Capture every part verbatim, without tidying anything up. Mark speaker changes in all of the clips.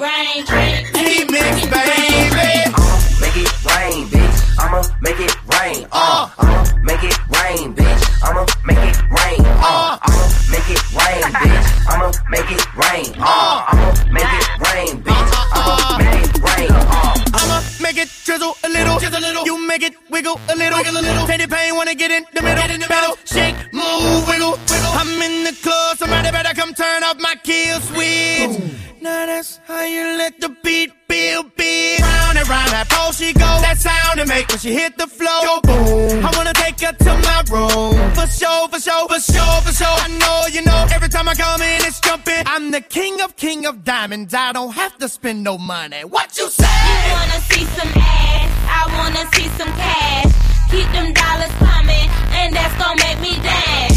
Speaker 1: rain, drink.
Speaker 2: T-Mix, baby.
Speaker 3: I'ma make it rain, bitch. I'ma make it rain. Uh, I'ma make it rain, bitch. I'ma make it rain. Uh, I'ma make it rain, bitch. I'ma make it rain. Uh, I'ma make it rain, bitch. I'ma make it rain. Uh,
Speaker 2: I'ma make it drizzle a little, just a little. You make it wiggle a little, wiggle a little. Take the pain, wanna get in the middle, get in the middle. Shake, move, wiggle, wiggle. I'm in the club, somebody better come turn off my kill switch. Now that's how you let the beat build big. Round and round that pole she go. That sound it make when she hit the floor. Go boom. I wanna take her to my room. For sure, for sure, for sure, for sure. I know you know. Every time I come in, it's jumping. I'm the king of king of diamonds. I don't have to spend no money. What you say?
Speaker 1: You wanna see some ass? I wanna see some cash. Keep them dollars coming, and that's gon' make me dance.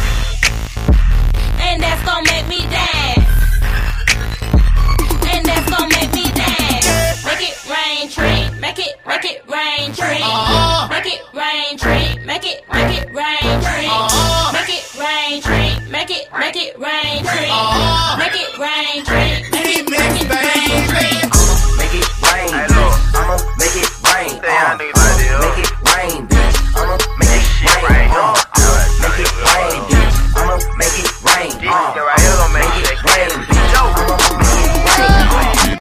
Speaker 1: And that's gon' make me dance. And that's gon' make me dance. Make it rain, tree. Make it, make it rain, tree. Make it rain, tree. Make it, make it rain, tree. Make it rain, tree. Make it, make it rain, tree. Make it rain, tree.